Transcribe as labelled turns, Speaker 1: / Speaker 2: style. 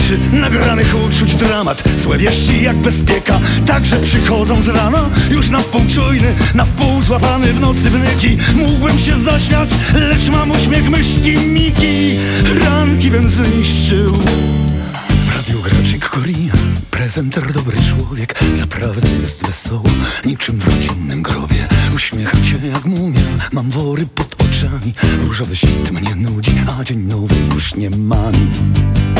Speaker 1: rzeczy, nagranych uczuć dramat. Złe wieści jak bezpieka, także przychodzą z rana. Już na wpół czujny, na wpół złapany w nocy wnyki. Mógłbym się zaśmiać, lecz mam uśmiech myszki Miki. Ranki bym zniszczył. W radiu graczyk Korina, prezenter dobry człowiek. Zaprawdę jest wesoło, niczym w rodzinnym grobie. Uśmiecham się jak mumia, mam wory pod oczami. Różowy świt mnie nudzi, a dzień nowy już nie mami.